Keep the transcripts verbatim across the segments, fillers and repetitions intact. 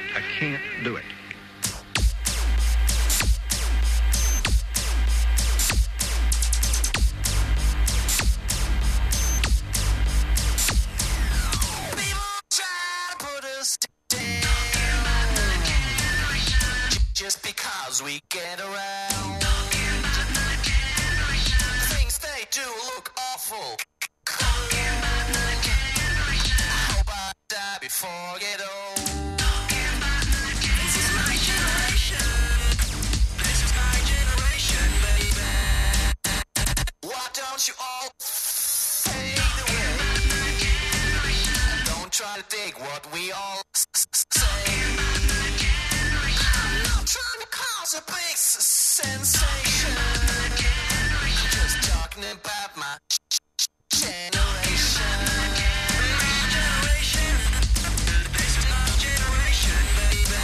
I can't do it. Just because we get around, things they do look awful. I hope I die before I get old. This is my generation. This is my generation, baby. Why don't you all fade away? Don't try to dig what we all say. Trying to cause a big sensation. Just talking about my generation. My generation. This is my generation, baby.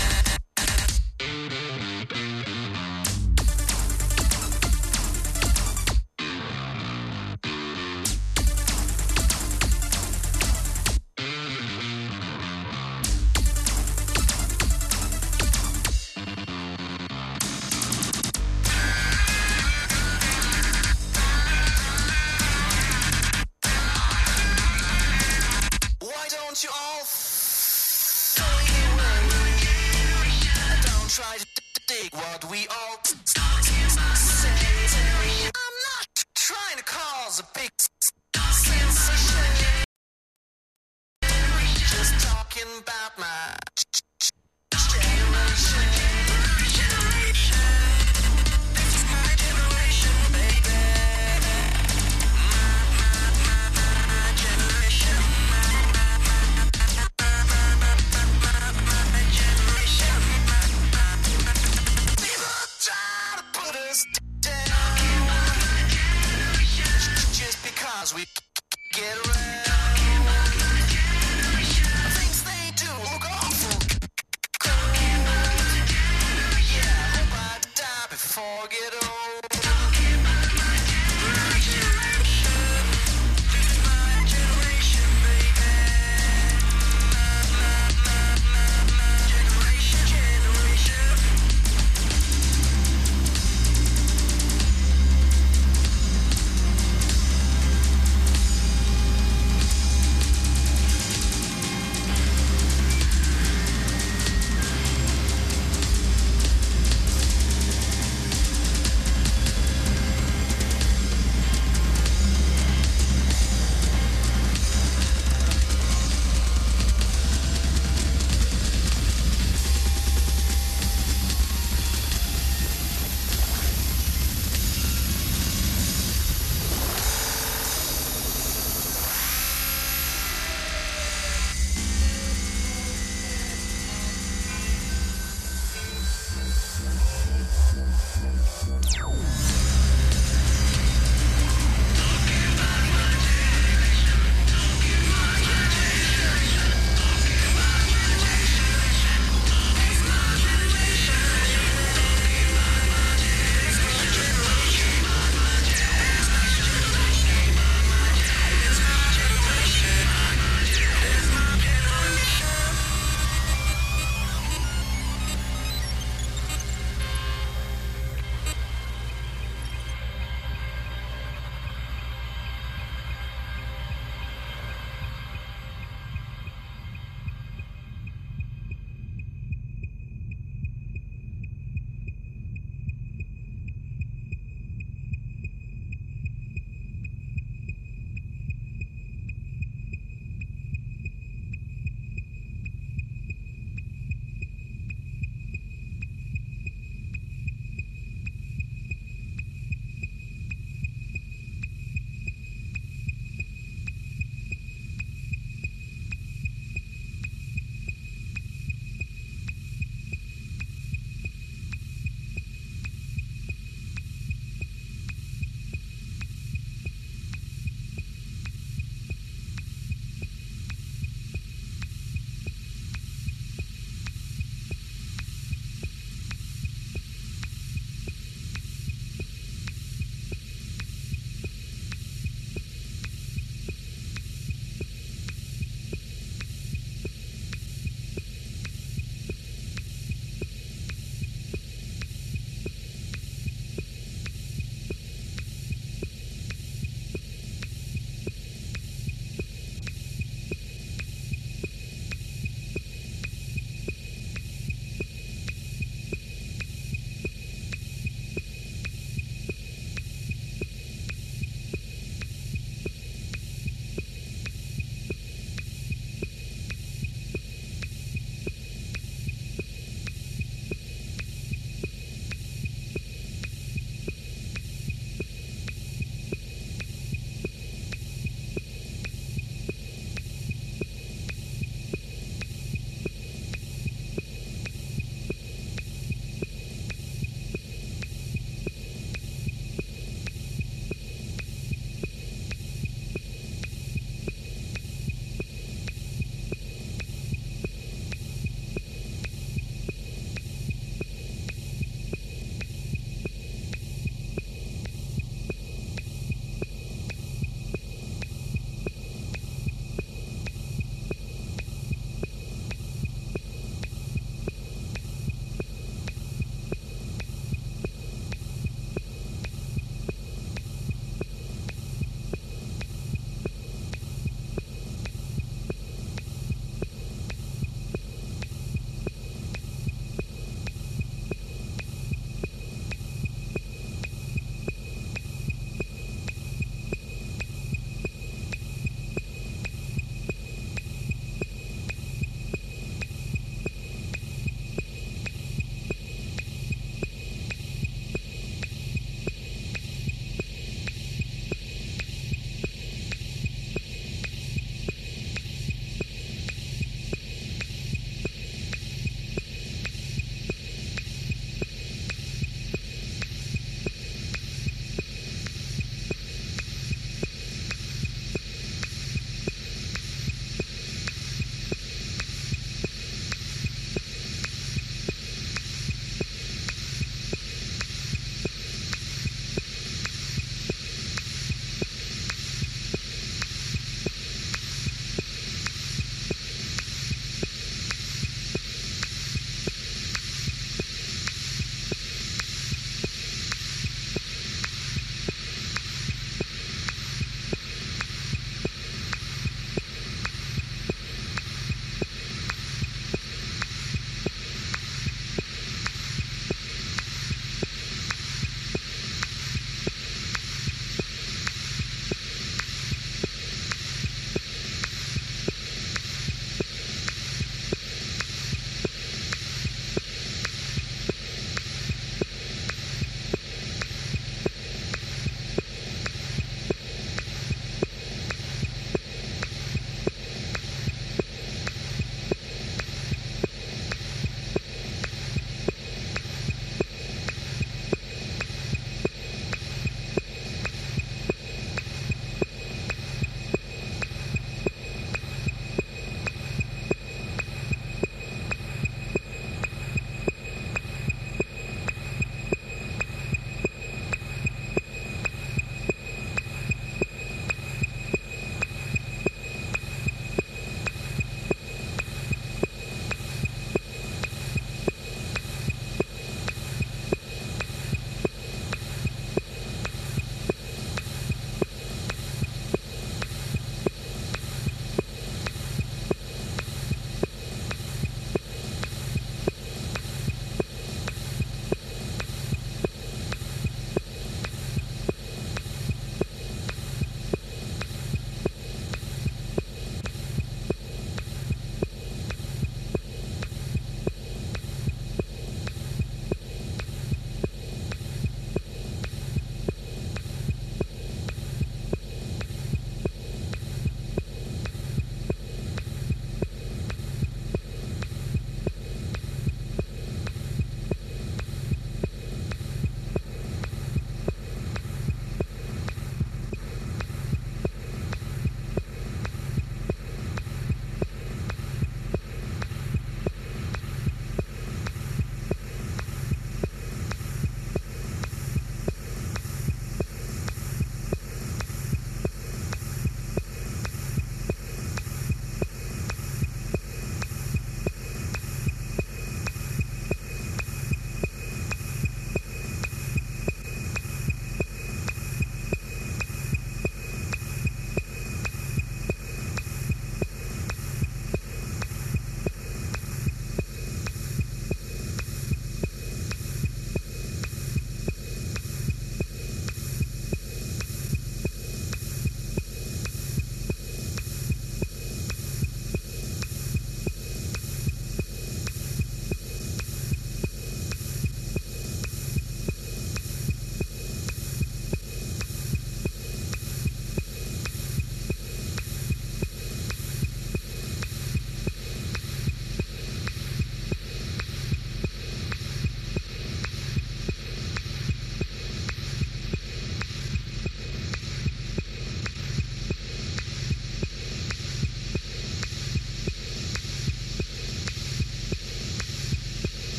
Don't you all fade away? Don't try to dig what we all say. I'm not trying to cause a big sensation. Just talking about my generation. This is my generation, baby. My, my, my, my generation. Just because we get around, things they do look awful.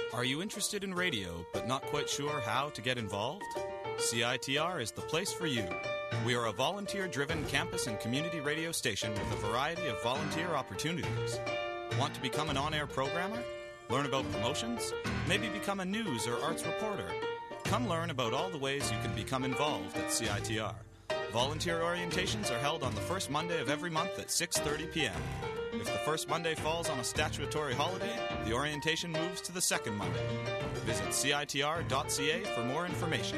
Are you interested in radio but not quite sure how to get involved? C I T R is the place for you. We are a volunteer-driven campus and community radio station with a variety of volunteer opportunities. Want to become an on-air programmer? Learn about promotions? Maybe become a news or arts reporter? Come learn about all the ways you can become involved at C I T R. Volunteer orientations are held on the first Monday of every month at six thirty p.m. If the first Monday falls on a statutory holiday, the orientation moves to the second Monday. Visit C I T R dot C A for more information.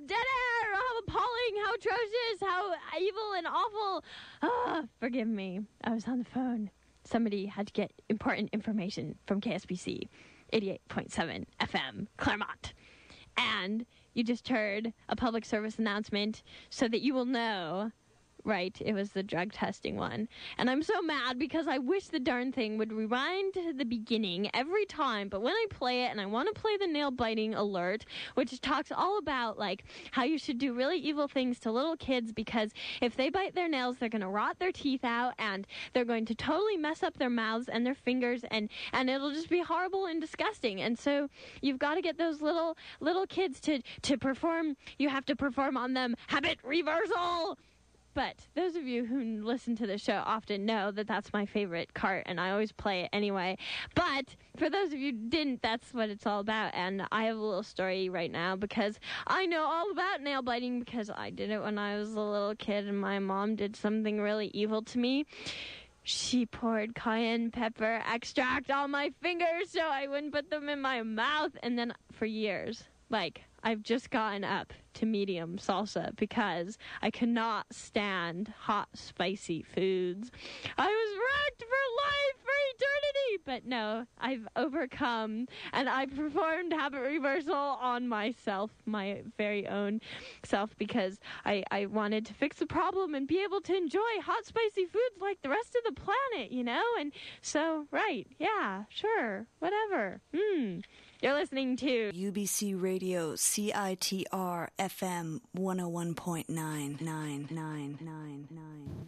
dead air, how appalling, how atrocious, how evil and awful. Ah, forgive me. I was on the phone. Somebody had to get important information from K S B C, eighty-eight point seven F M, Claremont. And you just heard a public service announcement so that you will know. Right, it was the drug testing one. And I'm so mad because I wish the darn thing would rewind to the beginning every time. But when I play it, and I want to play the nail biting alert, which talks all about like how you should do really evil things to little kids because if they bite their nails, they're going to rot their teeth out and they're going to totally mess up their mouths and their fingers and, and it'll just be horrible and disgusting. And so you've got to get those little little kids to, to perform. You have to perform on them habit reversal. But those of you who listen to the show often know that that's my favorite cart, and I always play it anyway. But for those of you who didn't, that's what it's all about. And I have a little story right now because I know all about nail biting because I did it when I was a little kid, and my mom did something really evil to me. She poured cayenne pepper extract on my fingers so I wouldn't put them in my mouth. And then for years, like, I've just gotten up to medium salsa because I cannot stand hot, spicy foods. I was wrecked for life, for eternity. But no, I've overcome, and I performed habit reversal on myself, my very own self, because I, I wanted to fix the problem and be able to enjoy hot, spicy foods like the rest of the planet, you know? And so, right, yeah, sure, whatever. Hmm. You're listening to U B C Radio, C I T R F M one oh one point nine nine nine nine nine.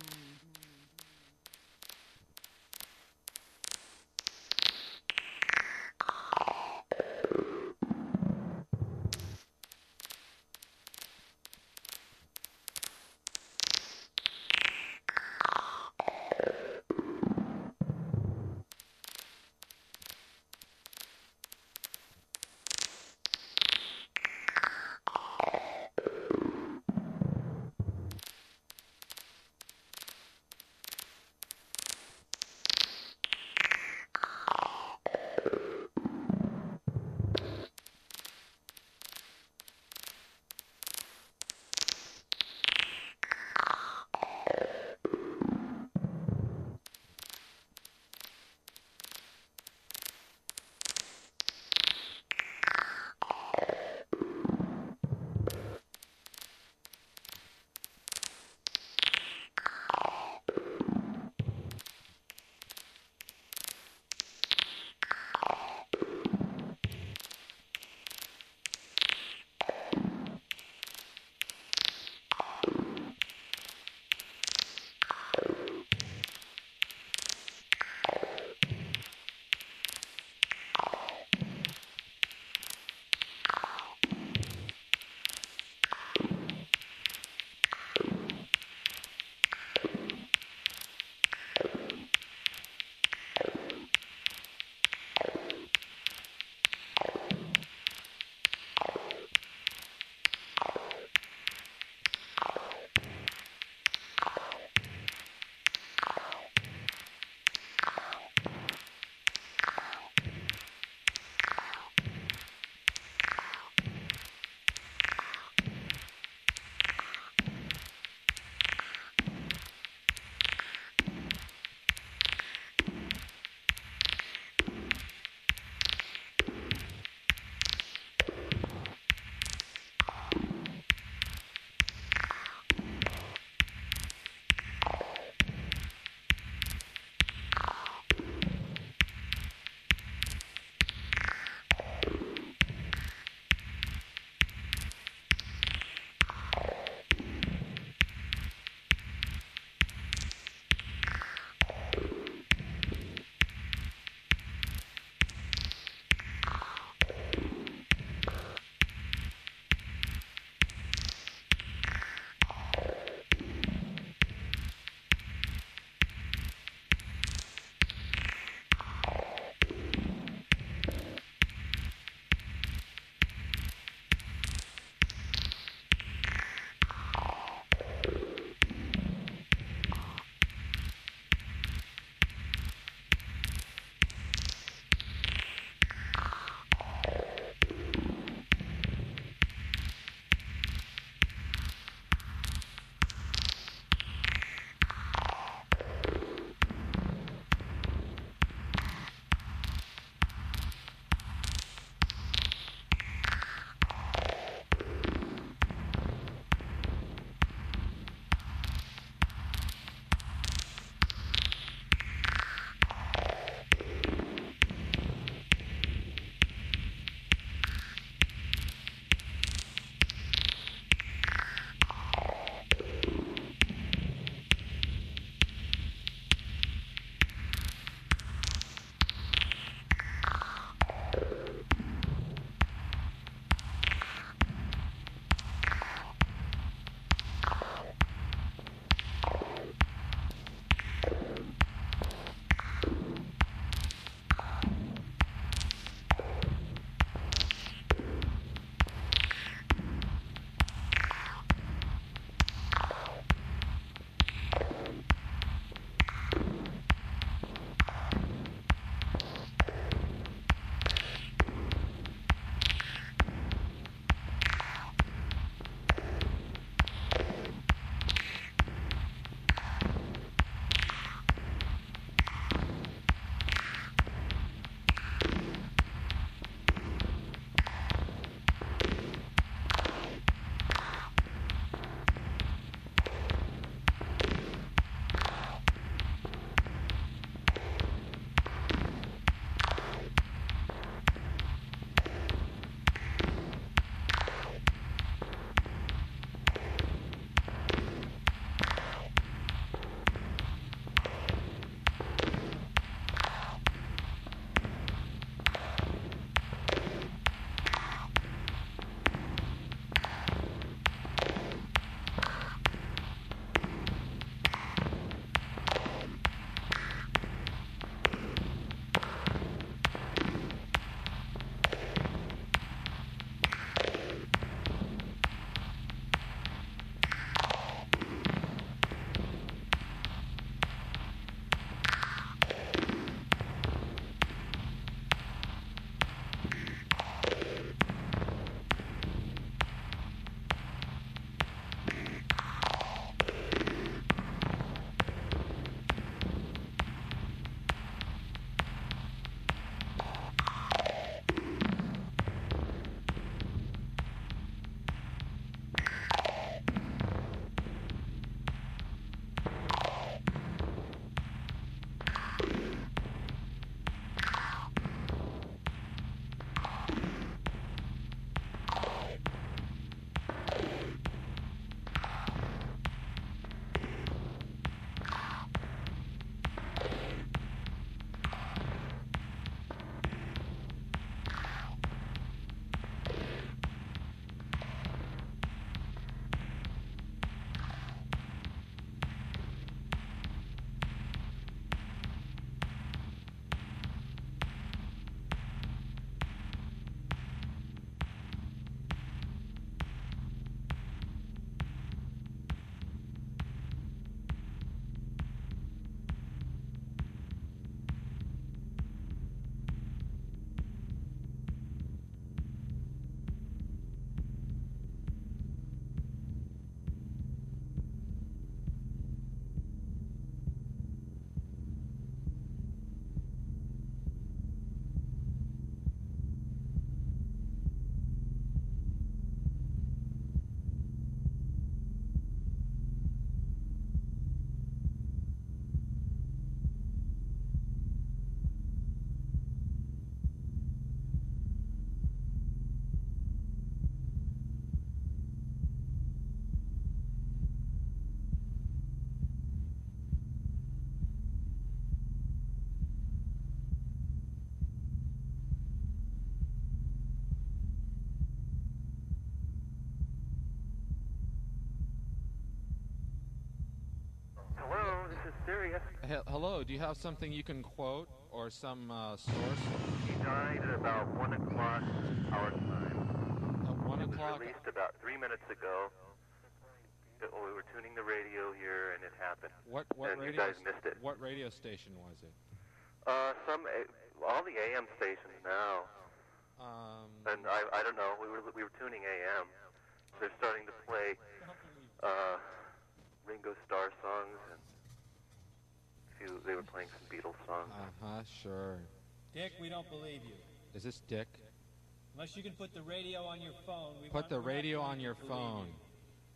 serious. He- hello, do you have something you can quote or some uh, source? He died at about one o'clock our time. At one It was o'clock? released about three minutes ago. It- We were tuning the radio here, and it happened. What what and radio? you guys missed it. What radio station was it? Uh, some A- all the A M stations now, Um, and I I don't know. We were we were tuning A M. They're starting to play uh, Ringo Starr songs, and a few, they were playing some Beatles songs. uh huh. Sure. Dick, we don't believe you. Is this Dick? Unless you can put the radio on your phone. We Put want- the we're not radio going on to your believe phone. you.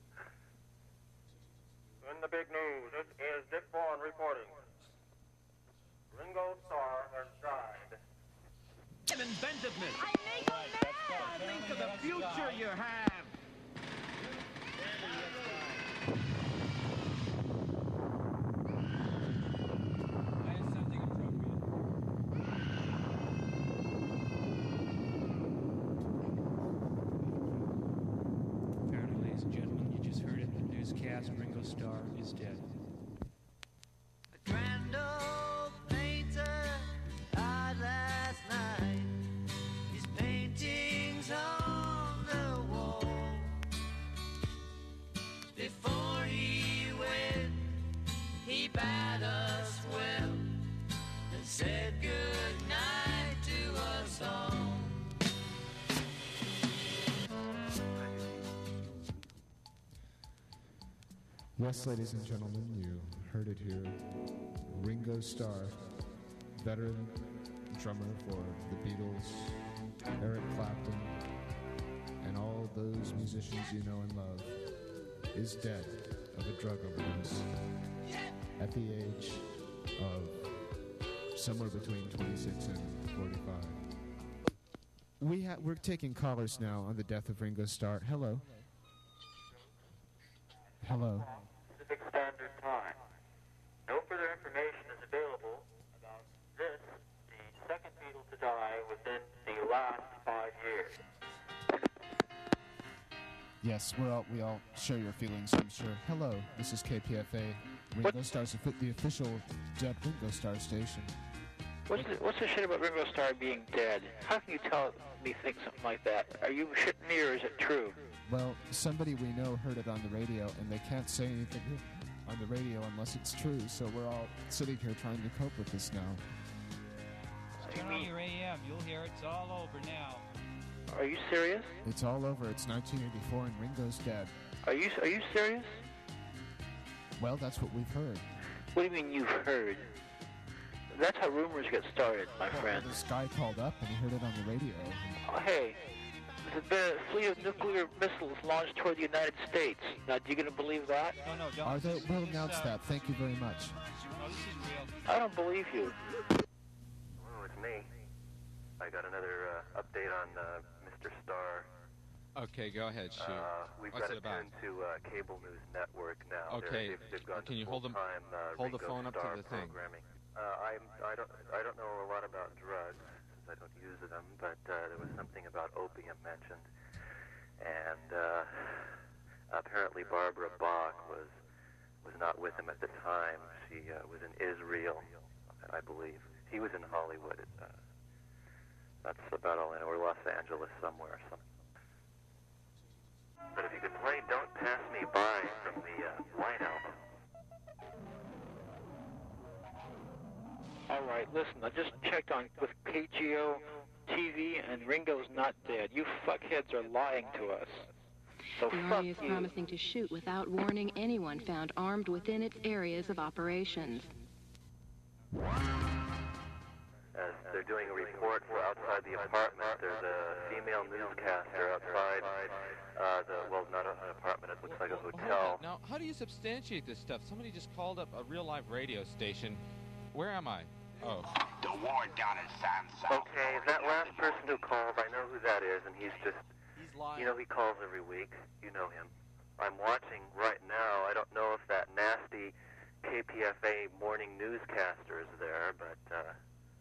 In the big news, this is Dick Vaughn reporting. Ringo Starr has died. An inventiveness. I make Right, that's right. Think of the Apparently future that's you right. have. I have something appropriate. Apparently, ladies and gentlemen, you just heard it in the newscast. Ringo Starr is dead. The grand old painter died last night. His paintings on the wall. Before he went, he bade us well and said good night to us all. Yes, ladies and gentlemen, you heard it here. Ringo Starr, veteran drummer for the Beatles, Eric Clapton, and all those musicians you know and love, is dead of a drug overdose at the age of somewhere between twenty-six and forty-five. We ha- we're taking callers now on the death of Ringo Starr. Hello. Hello. Pacific Standard Time. No further information is available about this, the second Beatle to die within the last five years. Yes, we're all, we all share your feelings, I'm sure. Hello, this is K P F A, Ringo Starr's offi- the official Dead Ringo Starr station. What's the, what's the shit about Ringo Starr being dead? How can you tell me think something like that? Are you shitting me or is it true? Well, somebody we know heard it on the radio, and they can't say anything on the radio unless it's true, so we're all sitting here trying to cope with this now. Turn on your A M. You'll hear it. It's all over now. Are you serious? It's all over. It's nineteen eighty-four, and Ringo's dead. Are you are you serious? Well, that's what we've heard. What do you mean you've heard? That's how rumors get started, my Well, friend. this guy called up, and he heard it on the radio. Oh, hey, there's been a fleet of nuclear missiles launched toward the United States. Now, do you gonna believe that? No, no, don't. Are they? This is- We'll this, announce uh, that. Thank you very much. No, this is real. I don't believe you. Oh, it's me. I got another uh, update on uh, Mister Starr. Okay, go ahead, shoot. Uh, we've What's got it it about? turned to uh, Cable News Network now. Okay, They're, they've, they've gone can to you hold them- full-time, uh, hold the Ringo phone up to Starr the thing. programming. Uh, I'm, I don't, I don't know a lot about drugs since I don't use them, but uh, there was something about opium mentioned, and uh, apparently Barbara Bach was was not with him at the time. She uh, was in Israel, I believe. He was in Hollywood. Uh, that's about all I know. Or Los Angeles somewhere or something. But if you could play Don't Pass Me By from the uh, White Album. All right, listen, I just checked on with K G O T V, and Ringo's not dead. You fuckheads are lying to us. So The fuck Army is you. promising to shoot without warning anyone found armed within its areas of operations. As they're doing a report for outside the apartment, there's a female newscaster outside uh, the, well, not a, an apartment, it looks like a Hold hotel. on. Now, how do you substantiate this stuff? Somebody just called up a real live radio station. Where am I? Oh. The war down in San South. Okay, that last person who called, I know who that is, and he's just, He's lying. you know, he calls every week. You know him. I'm watching right now. I don't know if that nasty K P F A morning newscaster is there, but uh,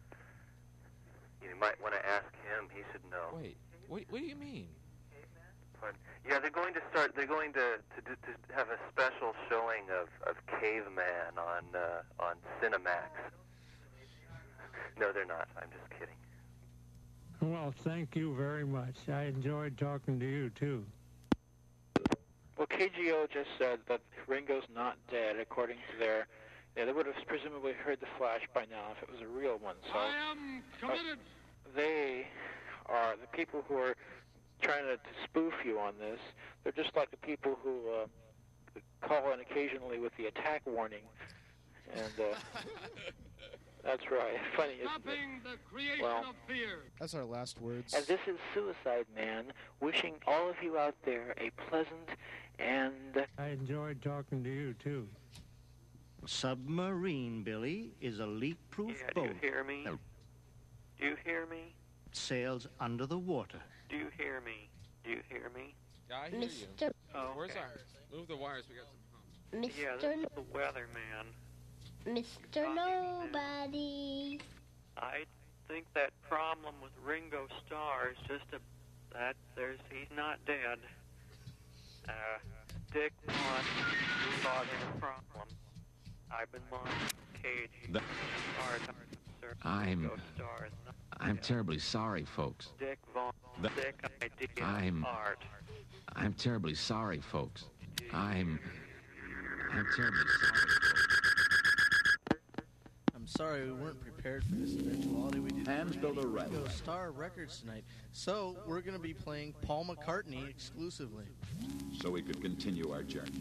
you might want to ask him. He should know. Wait, what, what do you mean? Pardon. Yeah, they're going to start. They're going to to, do, to have a special showing of, of Caveman on uh, on Cinemax. No, they're not. I'm just kidding. Well, thank you very much. I enjoyed talking to you, too. Well, K G O just said that Ringo's not dead, according to their... Yeah, they would have presumably heard the flash by now if it was a real one. So I am committed. Uh, they are the people who are trying to, to spoof you on this. They're just like the people who uh, call in occasionally with the attack warning. And uh, that's right. Funny, isn't Stopping it? the creation well, of fear. That's our last words. And this is Suicide Man, wishing all of you out there a pleasant and... I enjoyed talking to you, too. Submarine, Billy, is a leak-proof Yeah, boat. do you hear me? Do you hear me? Sails under the water. Do you hear me? Do you hear me? Yeah, I hear Mister you. Oh, Where's okay. our... Move the wires, we got some... Mister Yeah, this is the weatherman. Mister Nobody. I think that problem with Ringo Starr is just a that there's he's not dead. Uh, Dick Vaughn thought it a problem. I've been lying cage. The- Sir, I'm- Ringo Starr is not I'm dead. terribly sorry, folks. Dick Vaughn, The- sick idea I'm- art. I'm terribly sorry, folks. I'm... I'm terribly sorry, folks. I'm sorry we weren't prepared for this eventuality. We didn't Hands play go to any red. Ringo Starr records tonight. So we're going to be playing Paul McCartney exclusively. So we could continue our journey.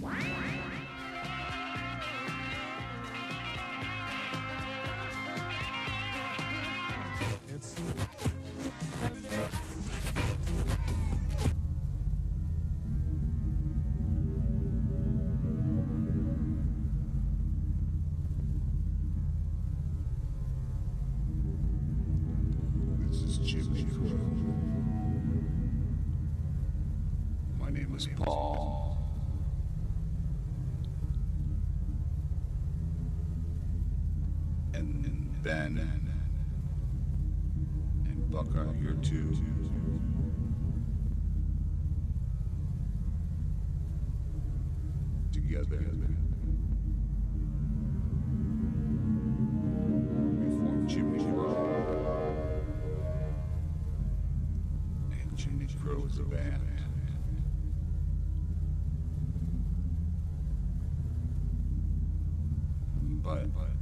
It's This is Jimmy Crow. My name is Paul. And, and Ben and Buck are here too. Together, we form Jimmy Crow. And Jimmy Crow is a band. But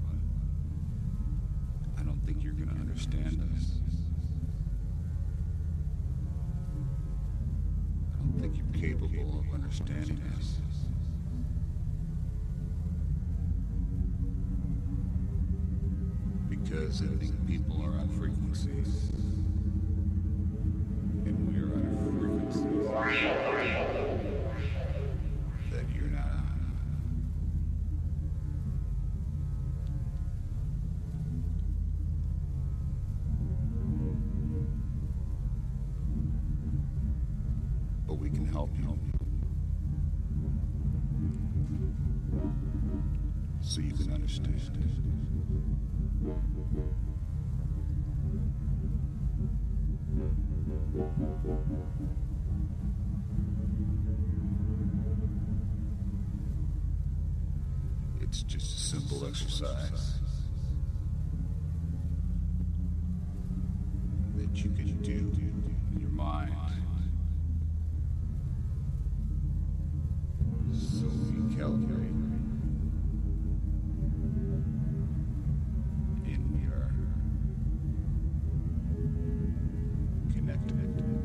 I don't think you're gonna understand us. I don't think you're capable of understanding us. Because I think people are on frequencies. And we are on frequencies that you're not on. But we can help you. So you can understand. It's just a simple exercise that you can do in your mind. So we calibrate and we are connected.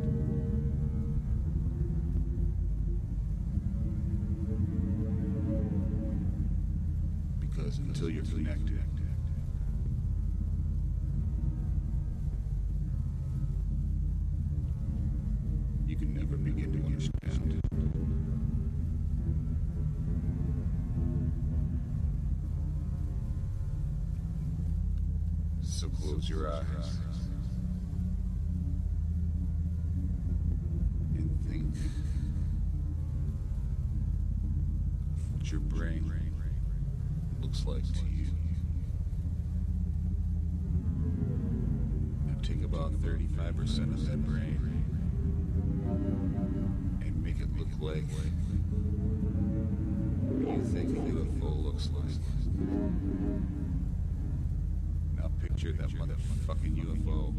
Because until you're connected, you can never begin to understand. So close your eyes and think of what your brain looks like to you. Now take about thirty-five percent of that brain Blake, what do you think a U F O looks like? Now picture that motherfucking U F O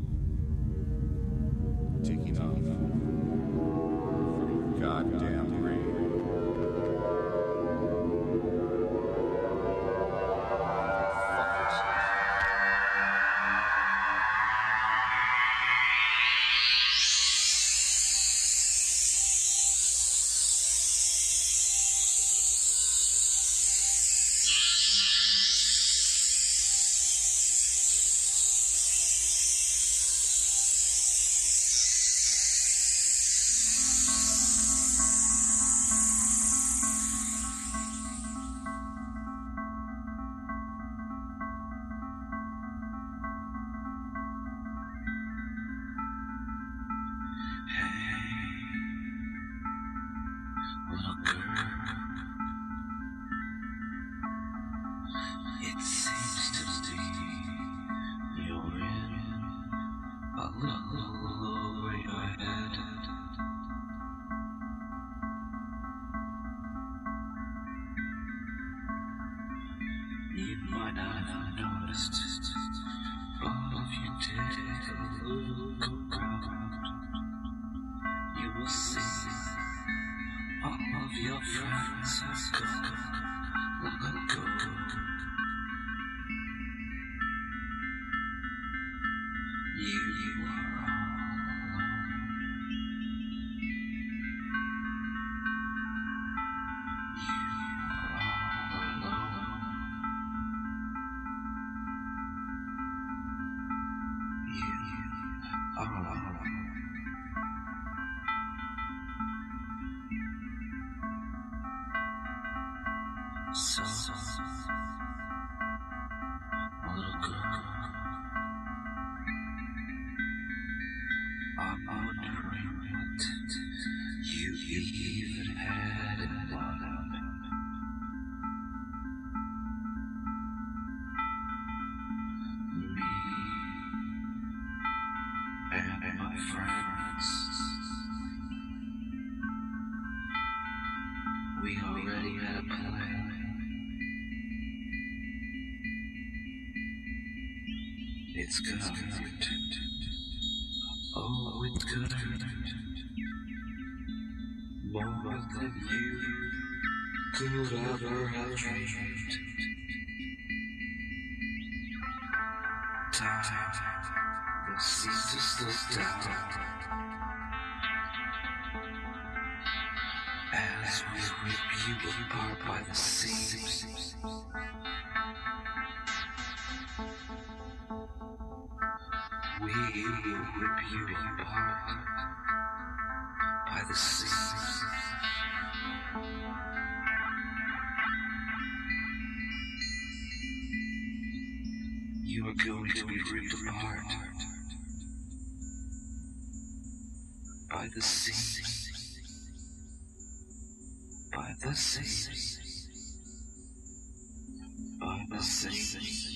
taking off from your goddamn brain. So, little girl, I'm wondering what you even had in mind. Me and my friends, we already had a plan. It's gonna hurt. Oh, it's gonna hurt. More than you could ever have dreamed. Time will seem to slow down as we rip you apart by the seams. We will rip you apart by the seams. You are going to be ripped apart by the seams. By the seams. By the seams.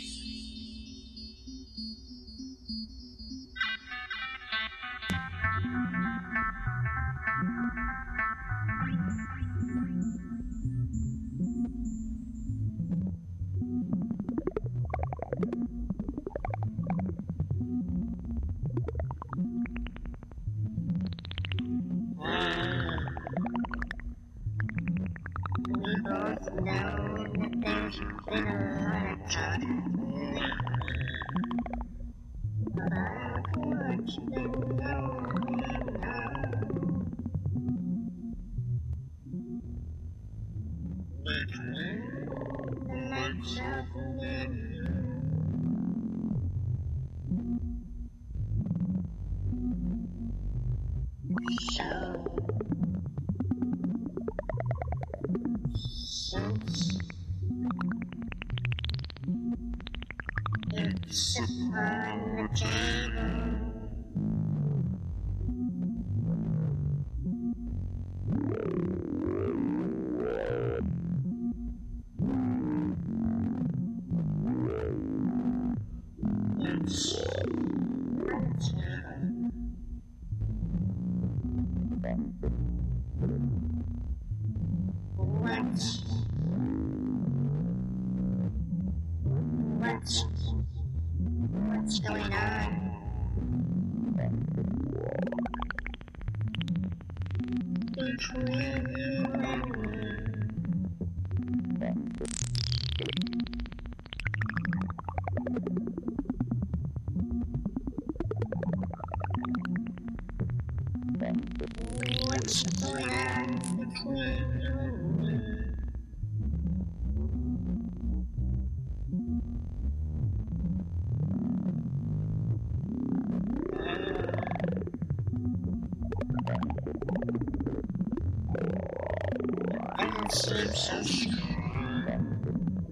Seems so strong.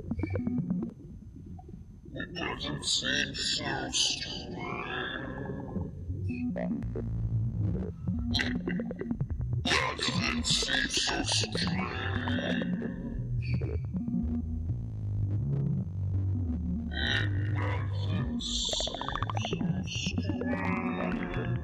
It doesn't seem so strong. It doesn't seem so strange. It doesn't seem so strange.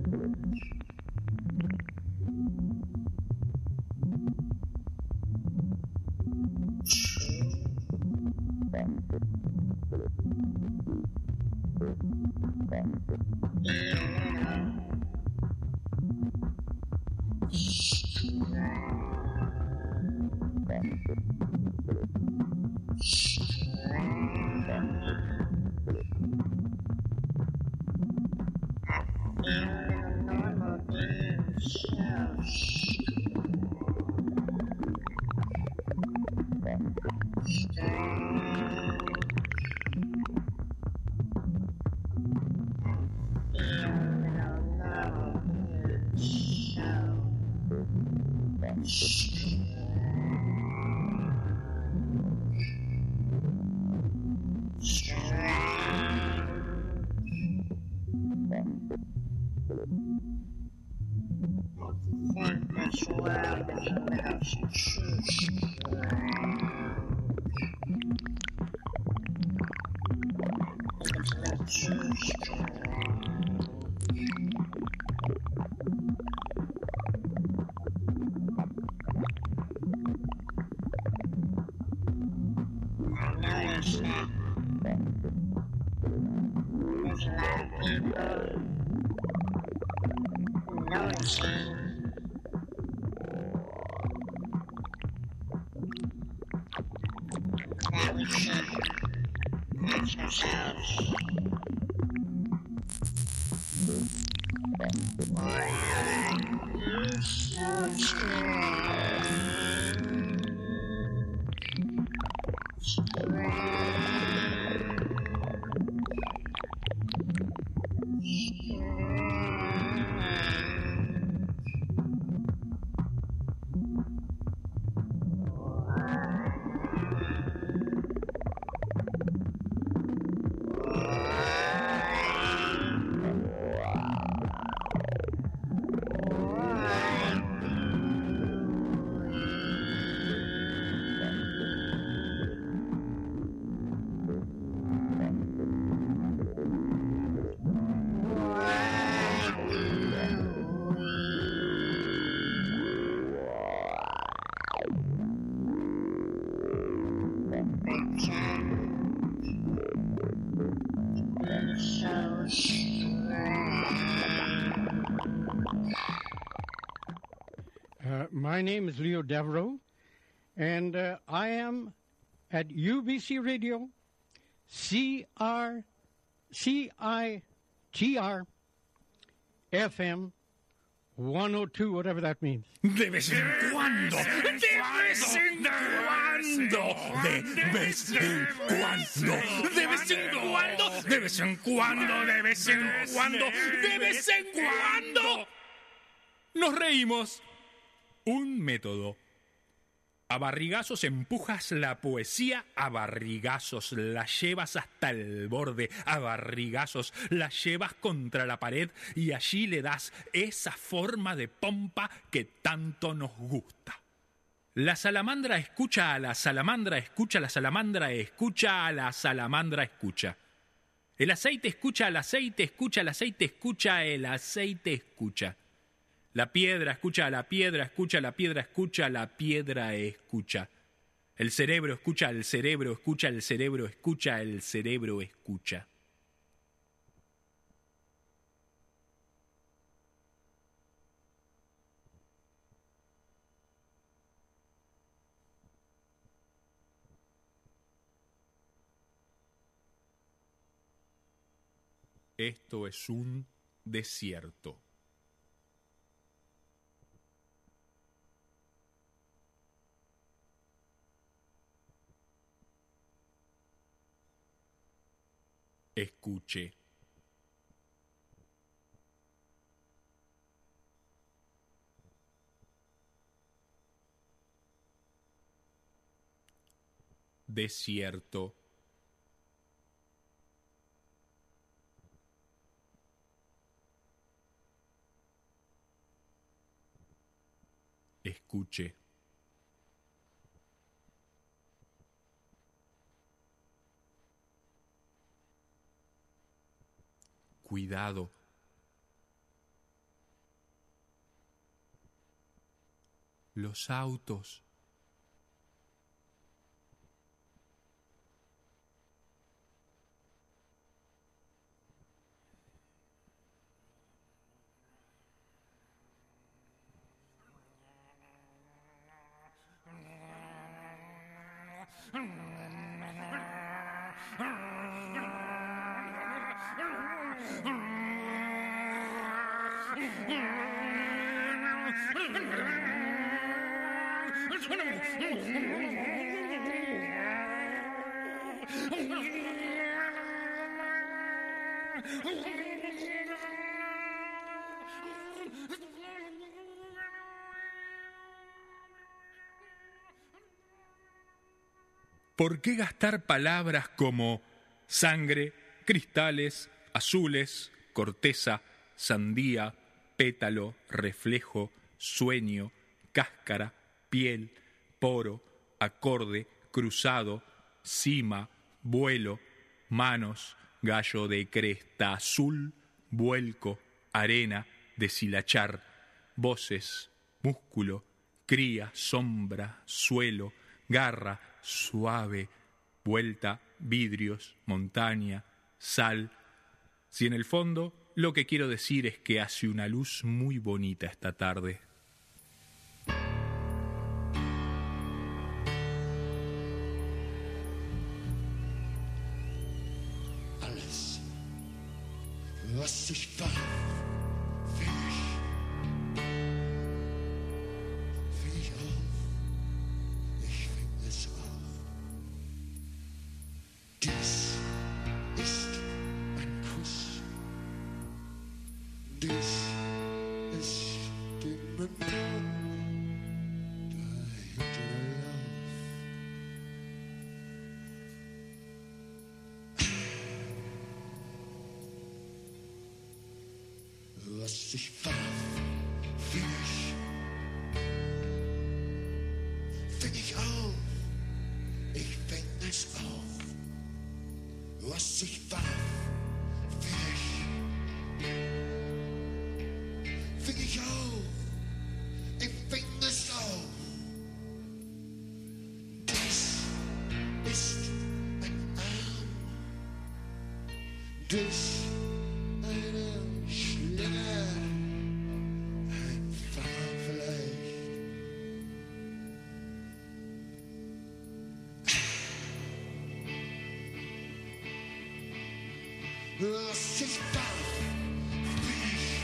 Uh, my name is Leo Devereaux, and uh, I am at U B C Radio, C R, C I T R, F M, one oh two, whatever that means. De vez en cuando, de vez en cuando, de vez en cuando, de vez en cuando, de vez en cuando, de vez en cuando, de vez en cuando, nos reímos. Un método. A barrigazos empujas la poesía, a barrigazos la llevas hasta el borde, a barrigazos la llevas contra la pared y allí le das esa forma de pompa que tanto nos gusta. La salamandra escucha a la salamandra, escucha a la salamandra, escucha a la salamandra, escucha. El aceite escucha al aceite, escucha al aceite, escucha el aceite, escucha. La piedra escucha a la piedra, escucha a la piedra, escucha a la piedra, escucha. El cerebro escucha al cerebro, escucha al cerebro, escucha el cerebro, escucha. Esto es un desierto. Escuche. Desierto. Escuche. Cuidado. Los autos. ¿Por qué gastar palabras como sangre, cristales, azules, corteza, sandía, pétalo, reflejo, sueño, cáscara, piel, poro, acorde, cruzado, cima, vuelo, manos, gallo de cresta azul, vuelco, arena, deshilachar, voces, músculo, cría, sombra, suelo, garra, suave, vuelta, vidrios, montaña, sal? Si en el fondo lo que quiero decir es que hace una luz muy bonita esta tarde. Alles, was sich warf, fing ich, fing ich auf, ich fing es auf. Dies ist ein Kuss, dies ist die Mündung dahinter Lauf. Was sich warf, fing ich, fing ich auf, ich fing es auf. Was sich warf, fing ich, fing ich auf, ich fing es auf. Dies ist ein Arm, dies eine Schlinge, ein Pfad vielleicht. Was sich warf, fing ich,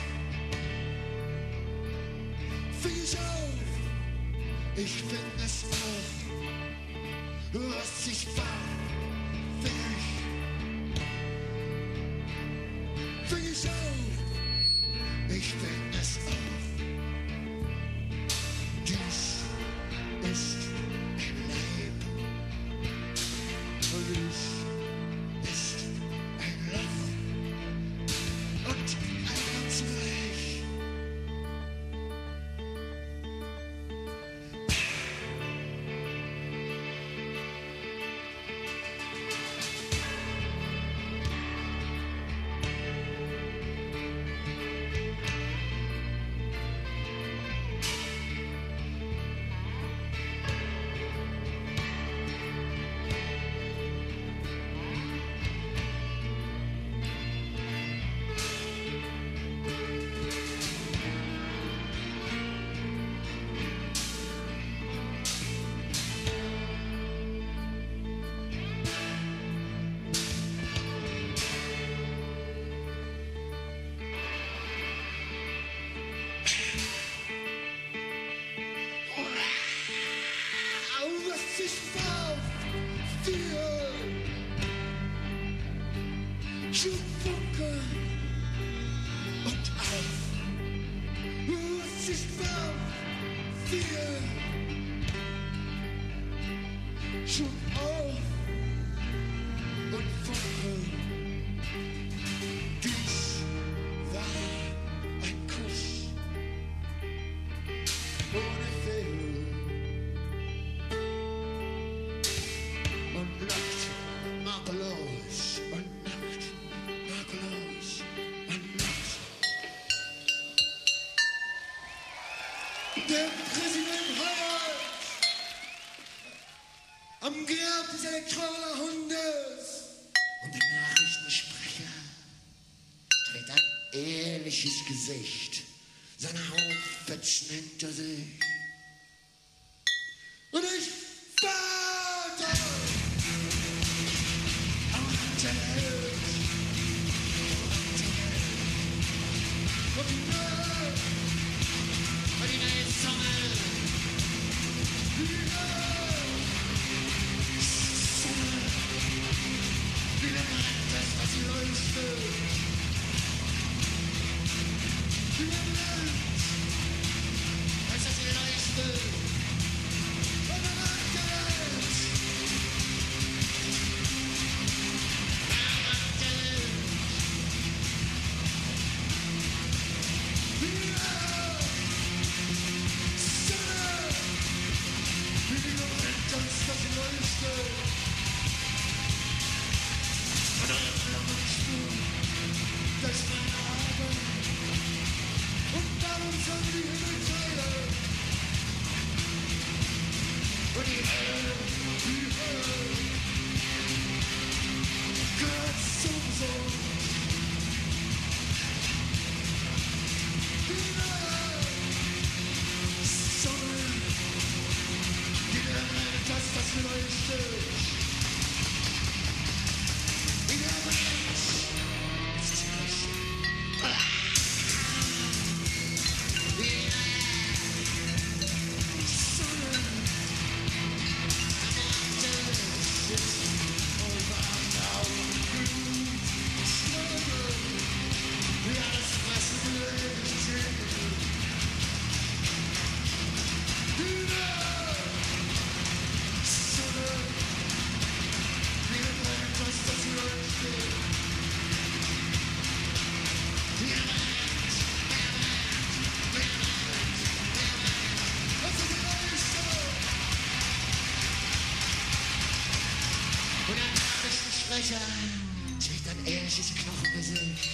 fing ich auf, ich fing es auf. Was sich warf, fing ich, fing ich auf, ich fing es auf. Dies ist ein Leib, dies ist ein Loch und ein ganz Reich. ist wahr, wir schon auf und funkeln. Dies war ein Kuss ohne Fehl und nackt, makellos und nackt, makellos und nackt. Der Präsident Howard am Grab des Elektrolerhundes und der Nachrichtensprecher trägt ein ehrliches Gesicht, seine Hautfetzen hinter sich. Und ich warte auf der Welt, auf die Welt, auf die Welt sammeln, die Welt sammeln, wie der Brett, das was sie leuchtet. Die Welt, als das sie leuchtet, und der Mann der Welt, der Mann der Welt, die Welt, Sonne, wie die Welt, als das sie leuchtet, und eure Flammenspur, das ist meine Augen. Und darum sollen die Himmelteile und die Hölle, die Hölle gehört zum Sohn. Die Welt, Sonne, die der Welt, dass das leuchtet. In der Welt ist sie leuchtet. Sprecher trägt ein ehrliches Knochengesicht.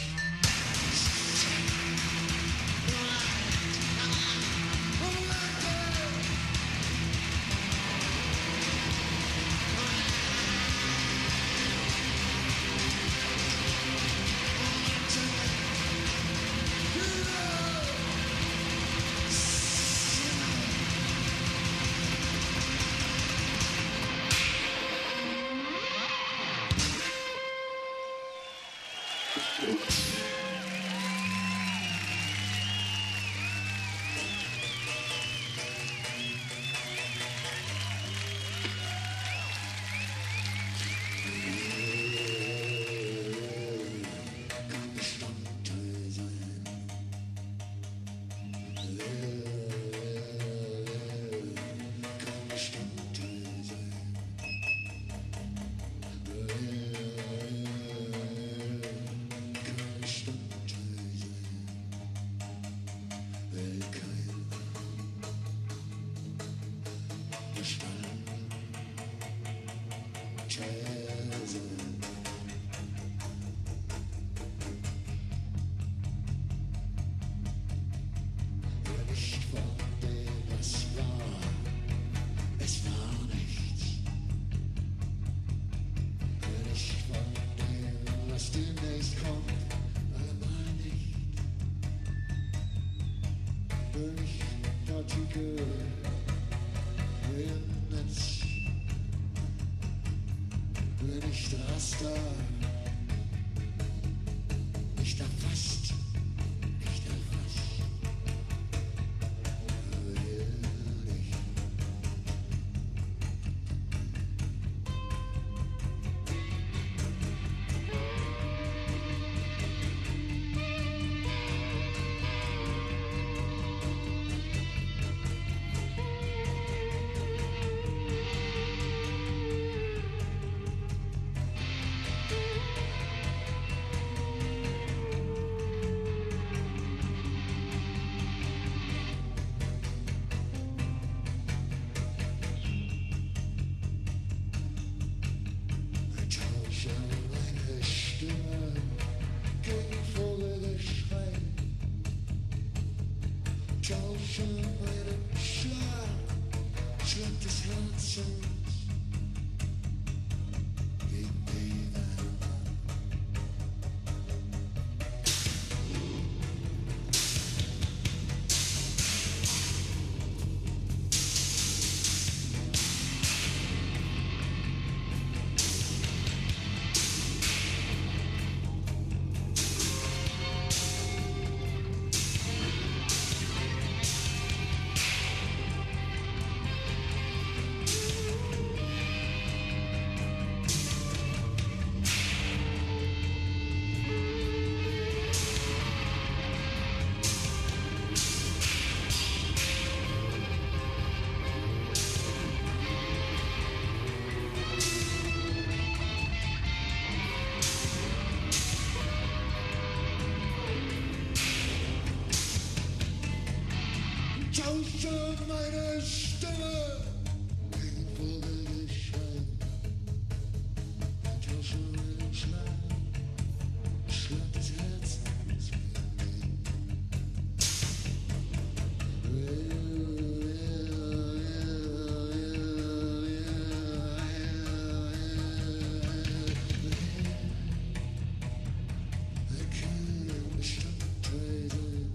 Nicht erfasst, nicht erfasst. Tauschen meinen Schlag, Schlag des Herzens gegen die Wärme. Tausche meine Stimme gegen Vogelgeschrei. Tausche meinen Schlag, Schlag des Herzens I can't stop praising.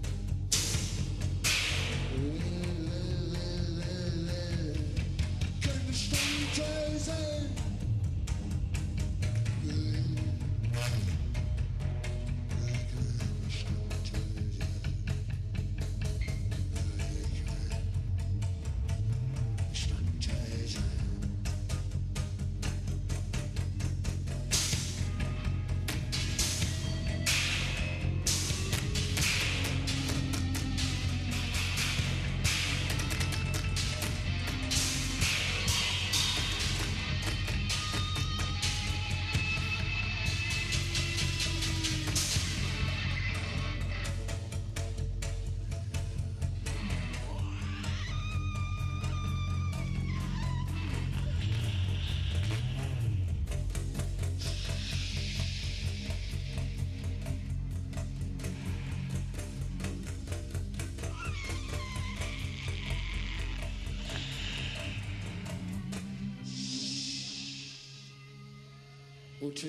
O T.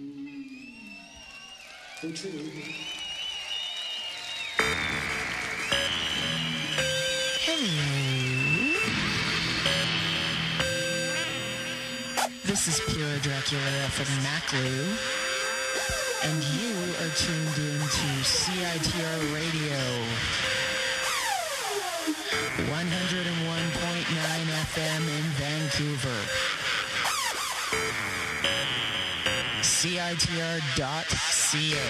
O T. Hello. This is Pure Dracula from Maclu, and you are tuned in to C I T R Radio, one oh one point nine F M in Vancouver. C I T R dot C A.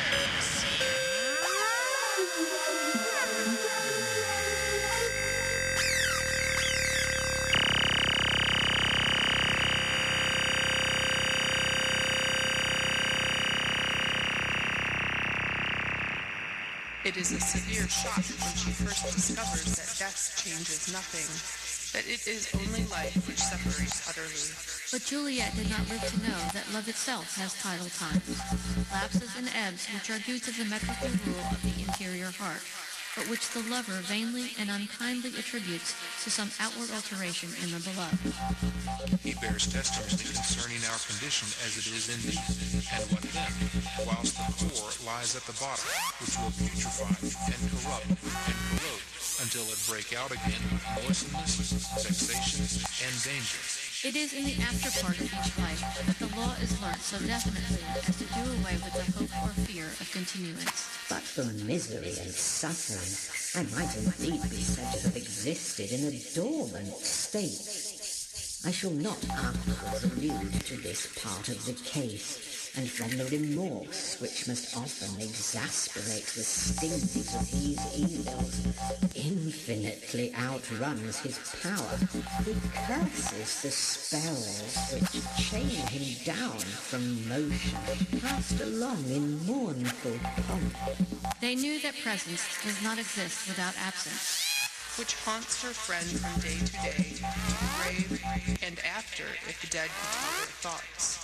It is a severe shock when she first discovers that death changes nothing, that it is only life which separates utterly. But Juliet did not live to know that love itself has tidal times, lapses and ebbs which are due to the metrical rule of the interior heart, but which the lover vainly and unkindly attributes to some outward alteration in the beloved. He bears testimony concerning our condition as it is in thee, and what then, whilst the core lies at the bottom, which will putrefy and corrupt and corrode until it break out again with moistness, vexation, and danger. It is in the after part of each life that the law is learnt so definitely as to do away with the hope or fear of continuance. But for misery and suffering, I might indeed be said to have existed in a dormant state. I shall not afterwards allude to this part of the case, and from the remorse which must often exasperate the stings of these evils, infinitely outruns his power. He curses the spells which chain him down from motion, passed along in mournful pomp. They knew that presence does not exist without absence, which haunts her friend from day to day, to the grave, and after, if the dead could tell their thoughts.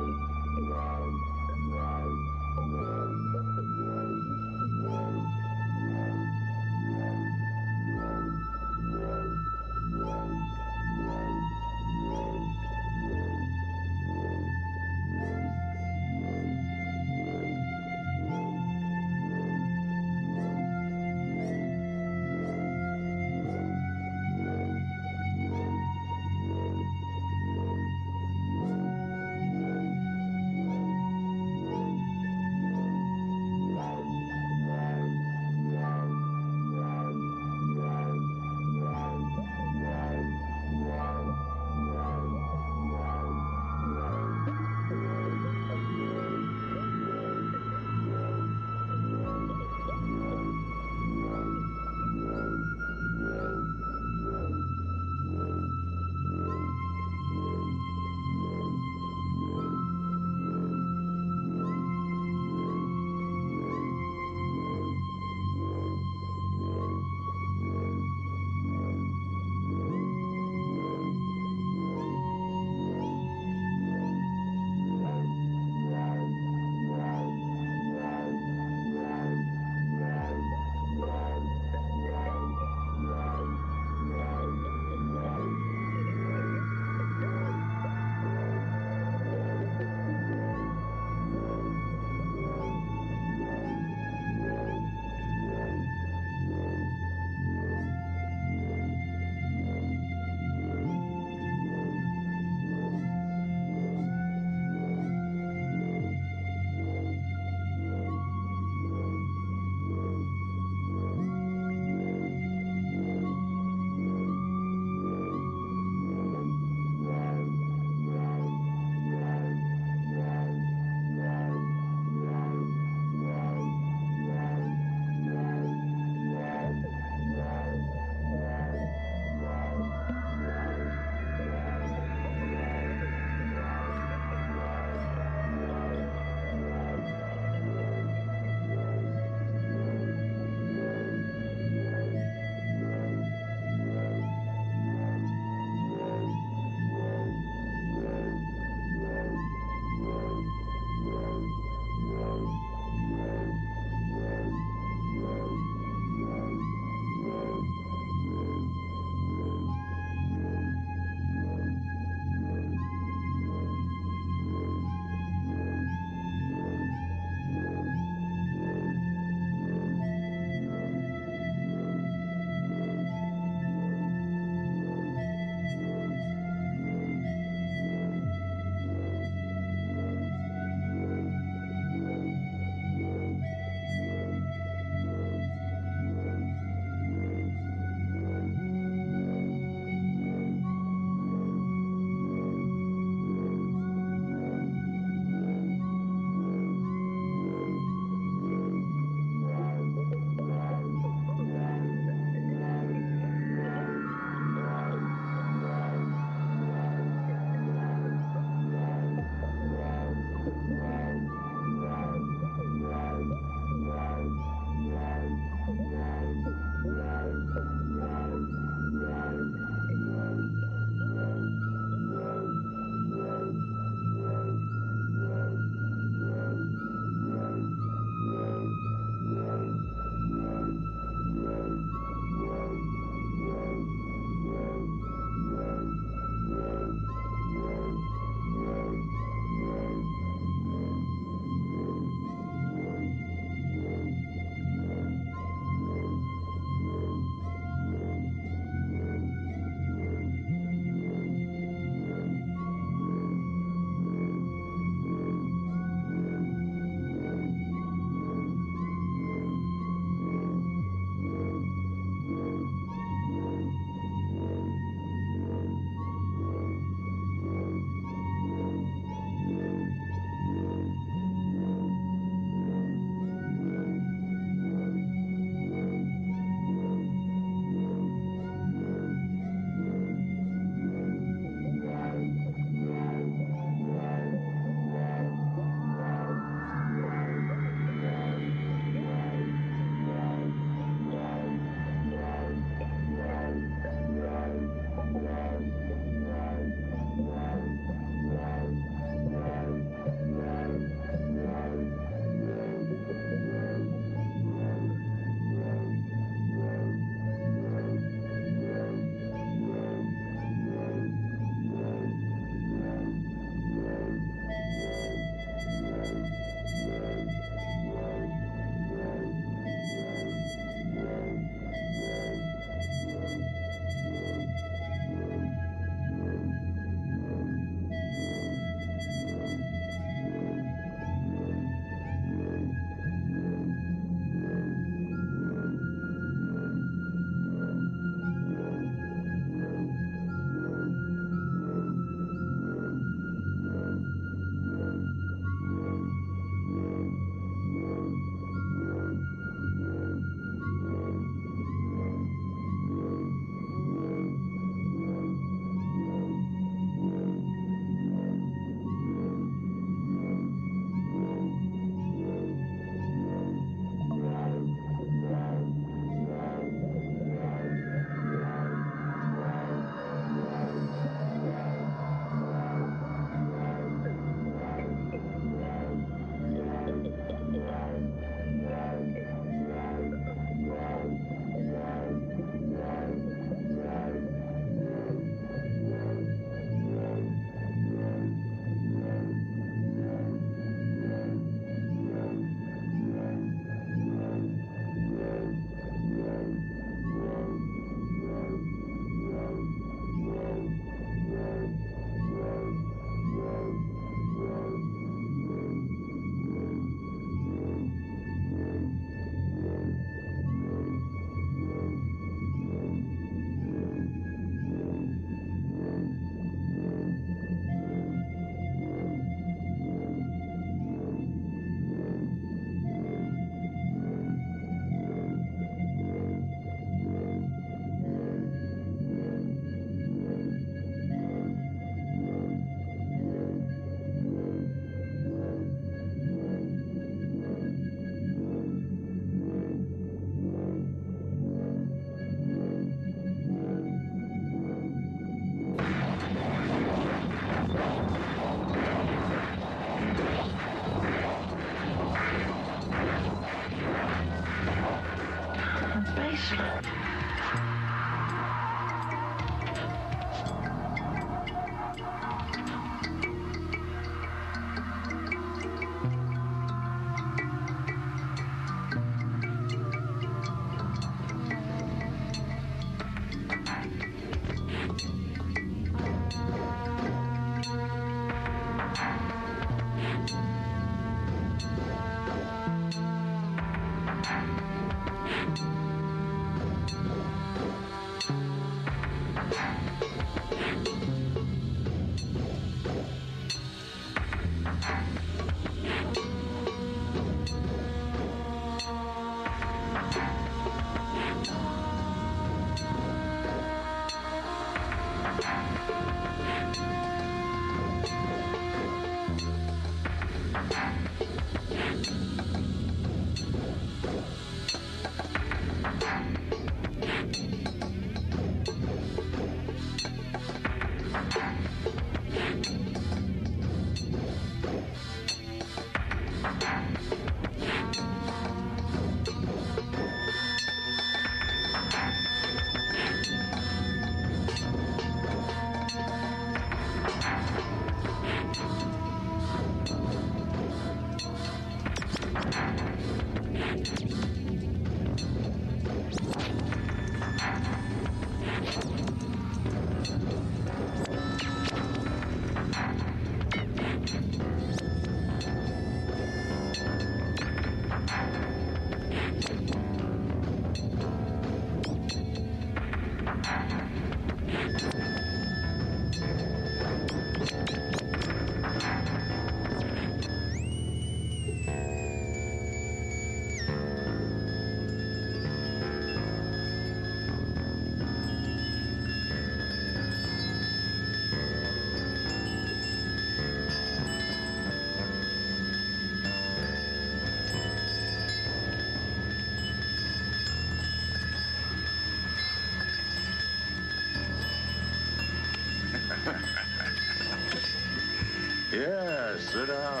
Yes, sit down.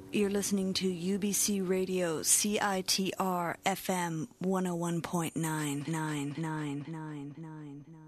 You're listening to U B C Radio, C I T R F M one oh one point nine nine nine nine nine nine.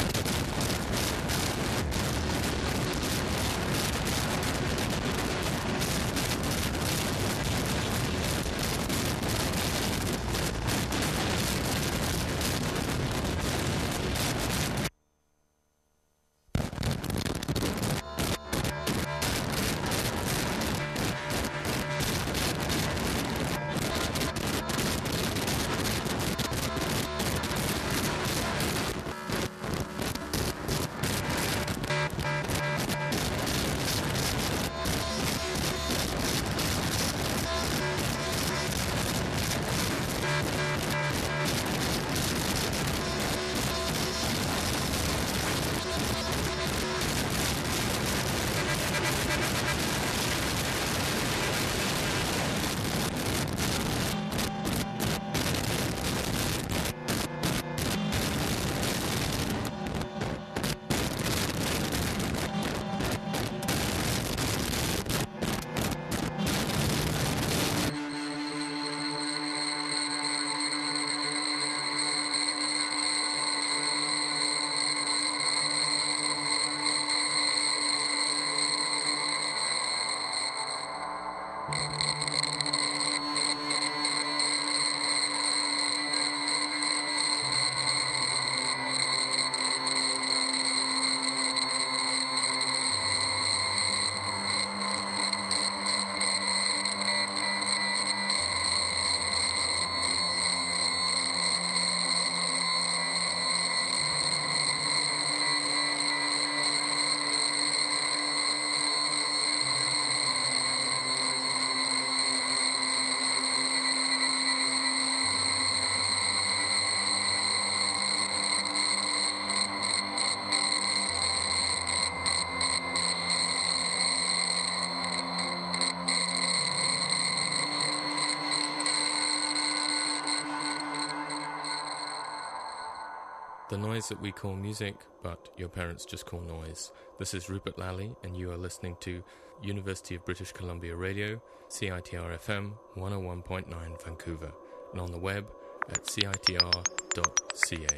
The noise that we call music, but your parents just call noise. This is Rupert Lally, and you are listening to University of British Columbia Radio, C I T R F M one oh one point nine Vancouver, and on the web at C I T R dot C A.